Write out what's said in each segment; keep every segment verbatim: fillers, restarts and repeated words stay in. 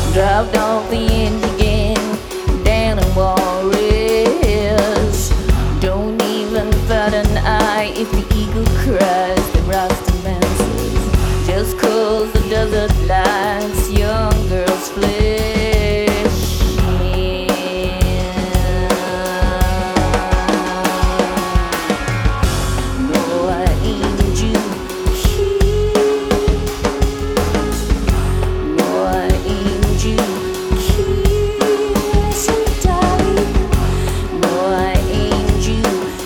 Dropped off the end again, down in Juarez. Don't even bat an eye if the eagle cries, the Rasta man says. Just cause the desert lights young girls' flesh. No, I ain't you. No, I ain't you. Kissing darling. No, I ain't you.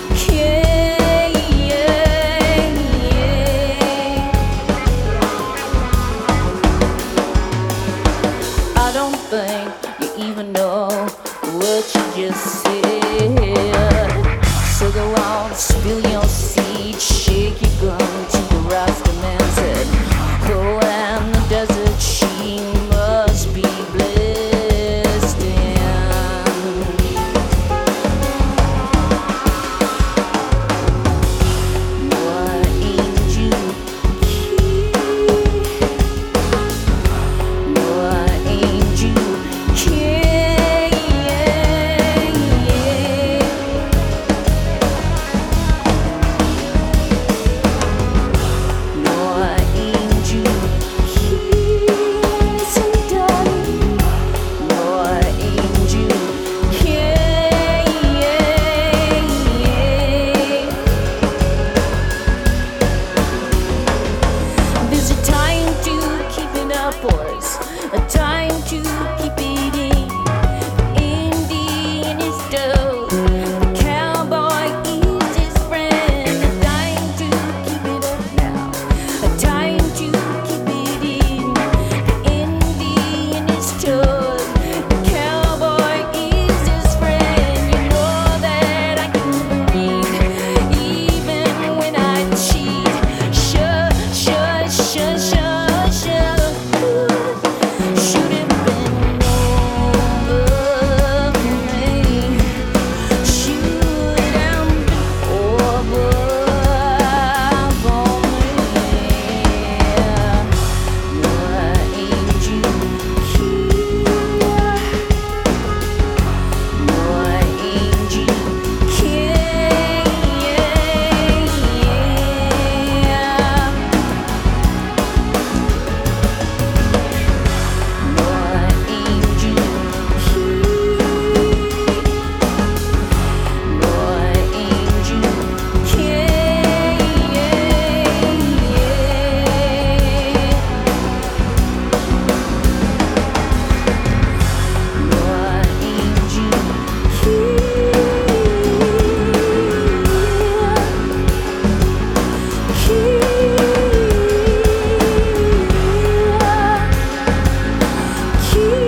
I don't think you even know what you just said. So go on, spill your seed, shake your gun to the Rasta man said. Go and the desert, she must be blessed. No, I ain't you. No, I ain't you. No, I ain't you. Kissing darling. No, I ain't you. There's a time to keep it up, boys. A time to keep it in. Indian is dope. The cowboy is his friend. A time to keep it up now. A time to keep it in. The Indian is tough. The cowboy is his friend. You know that I can breathe even when I cheat. Sure, sure, sure, sure, sure. Should have been over me. Should have been over for me. No, I ain't you. No, I ain't you. No, I ain't you. No, I ain't you. No, I ain't you. Keep